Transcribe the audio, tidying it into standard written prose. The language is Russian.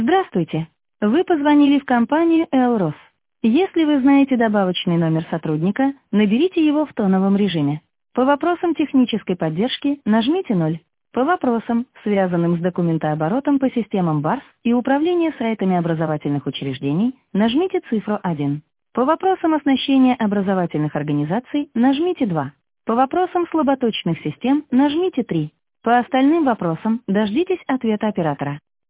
Здравствуйте. Вы позвонили в компанию «Элрос». Если вы знаете добавочный номер сотрудника, наберите его в тоновом режиме. По вопросам технической поддержки нажмите 0. По вопросам, связанным с документооборотом по системам БАРС и управления сайтами образовательных учреждений, нажмите цифру 1. По вопросам оснащения образовательных организаций нажмите 2. По вопросам слаботочных систем нажмите 3. По остальным вопросам дождитесь ответа оператора.